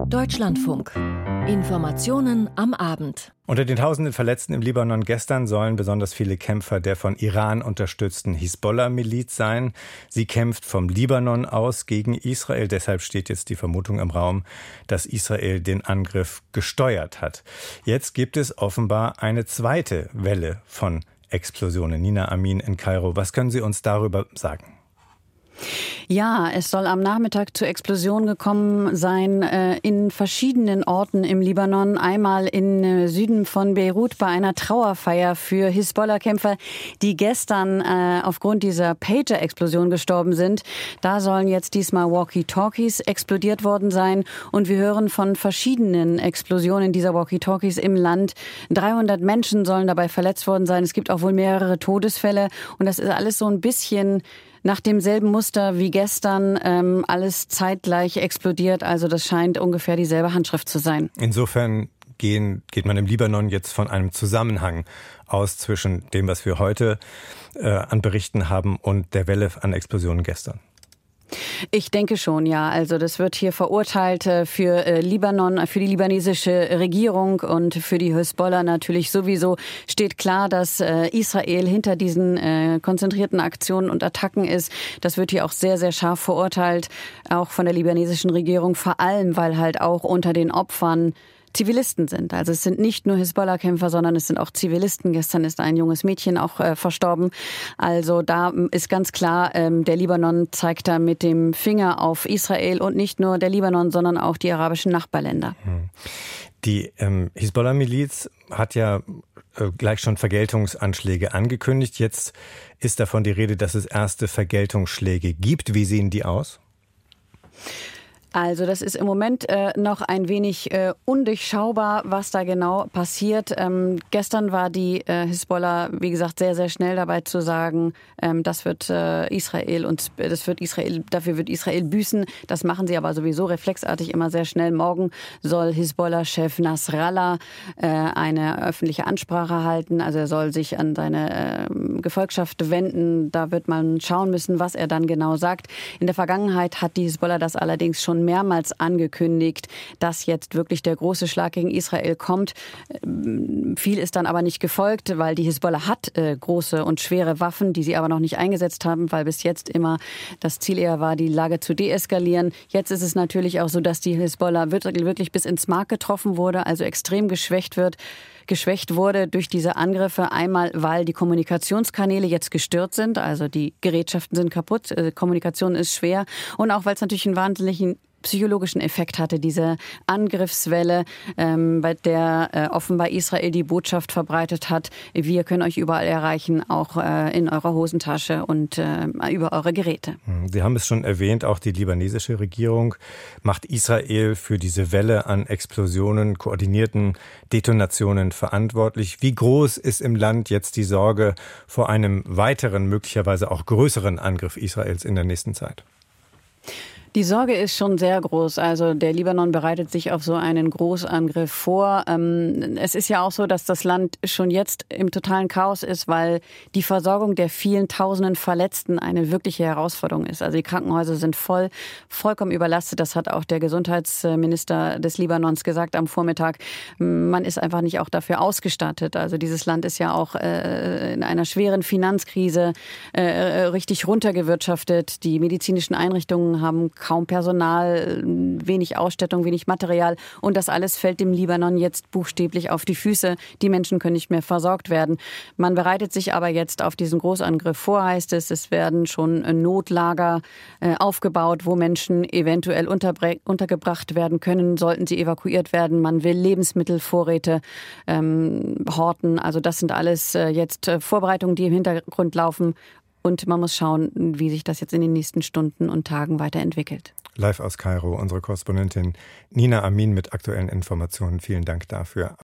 Deutschlandfunk. Informationen am Abend. Unter den tausenden Verletzten im Libanon gestern sollen besonders viele Kämpfer der von Iran unterstützten Hisbollah-Miliz sein. Sie kämpft vom Libanon aus gegen Israel. Deshalb steht jetzt die Vermutung im Raum, dass Israel den Angriff gesteuert hat. Jetzt gibt es offenbar eine zweite Welle von Explosionen. Nina Amin in Kairo. Was können Sie uns darüber sagen? Ja, es soll am Nachmittag zur Explosion gekommen sein in verschiedenen Orten im Libanon. Einmal im Süden von Beirut bei einer Trauerfeier für Hisbollah-Kämpfer, die gestern aufgrund dieser Pager-Explosion gestorben sind. Da sollen jetzt diesmal Walkie-Talkies explodiert worden sein. Und wir hören von verschiedenen Explosionen dieser Walkie-Talkies im Land. 300 Menschen sollen dabei verletzt worden sein. Es gibt auch wohl mehrere Todesfälle. Und das ist alles so ein bisschen nach demselben Muster wie gestern, alles zeitgleich explodiert. Also das scheint ungefähr dieselbe Handschrift zu sein. Insofern geht man im Libanon jetzt von einem Zusammenhang aus zwischen dem, was wir heute an Berichten haben und der Welle an Explosionen gestern. Ich denke schon, ja. Also das wird hier verurteilt für Libanon, für die libanesische Regierung und für die Hisbollah natürlich sowieso. Steht klar, dass Israel hinter diesen konzentrierten Aktionen und Attacken ist. Das wird hier auch sehr, sehr scharf verurteilt, auch von der libanesischen Regierung. Vor allem, weil halt auch unter den Opfern Zivilisten sind. Also es sind nicht nur Hisbollah-Kämpfer, sondern es sind auch Zivilisten. Gestern ist ein junges Mädchen auch verstorben. Also da ist ganz klar, der Libanon zeigt da mit dem Finger auf Israel und nicht nur der Libanon, sondern auch die arabischen Nachbarländer. Die Hisbollah-Miliz hat ja gleich schon Vergeltungsanschläge angekündigt. Jetzt ist davon die Rede, dass es erste Vergeltungsschläge gibt. Wie sehen die aus? Also das ist im Moment noch ein wenig undurchschaubar, was da genau passiert. Gestern war die Hisbollah, wie gesagt, sehr, sehr schnell dabei zu sagen, dafür wird Israel büßen. Das machen sie aber sowieso reflexartig immer sehr schnell. Morgen soll Hisbollah-Chef Nasrallah eine öffentliche Ansprache halten. Also er soll sich an seine Gefolgschaft wenden. Da wird man schauen müssen, was er dann genau sagt. In der Vergangenheit hat die Hisbollah das allerdings schon mehrmals angekündigt, dass jetzt wirklich der große Schlag gegen Israel kommt. Viel ist dann aber nicht gefolgt, weil die Hisbollah hat große und schwere Waffen, die sie aber noch nicht eingesetzt haben, weil bis jetzt immer das Ziel eher war, die Lage zu deeskalieren. Jetzt ist es natürlich auch so, dass die Hisbollah wirklich bis ins Mark getroffen wurde, also extrem geschwächt wurde durch diese Angriffe. Einmal, weil die Kommunikationskanäle jetzt gestört sind, also die Gerätschaften sind kaputt, Kommunikation ist schwer und auch, weil es natürlich einen wahnsinnigen psychologischen Effekt hatte, diese Angriffswelle, bei der offenbar Israel die Botschaft verbreitet hat, wir können euch überall erreichen, auch in eurer Hosentasche und über eure Geräte. Sie haben es schon erwähnt, auch die libanesische Regierung macht Israel für diese Welle an Explosionen, koordinierten Detonationen verantwortlich. Wie groß ist im Land jetzt die Sorge vor einem weiteren, möglicherweise auch größeren Angriff Israels in der nächsten Zeit? Die Sorge ist schon sehr groß. Also der Libanon bereitet sich auf so einen Großangriff vor. Es ist ja auch so, dass das Land schon jetzt im totalen Chaos ist, weil die Versorgung der vielen Tausenden Verletzten eine wirkliche Herausforderung ist. Also die Krankenhäuser sind vollkommen überlastet. Das hat auch der Gesundheitsminister des Libanons gesagt am Vormittag. Man ist einfach nicht auch dafür ausgestattet. Also dieses Land ist ja auch in einer schweren Finanzkrise richtig runtergewirtschaftet. Die medizinischen Einrichtungen haben kaum Personal, wenig Ausstattung, wenig Material. Und das alles fällt dem Libanon jetzt buchstäblich auf die Füße. Die Menschen können nicht mehr versorgt werden. Man bereitet sich aber jetzt auf diesen Großangriff vor, heißt es. Es werden schon Notlager aufgebaut, wo Menschen eventuell untergebracht werden können, sollten sie evakuiert werden. Man will Lebensmittelvorräte horten. Also das sind alles jetzt Vorbereitungen, die im Hintergrund laufen. Und man muss schauen, wie sich das jetzt in den nächsten Stunden und Tagen weiterentwickelt. Live aus Kairo, unsere Korrespondentin Nina Amin mit aktuellen Informationen. Vielen Dank dafür.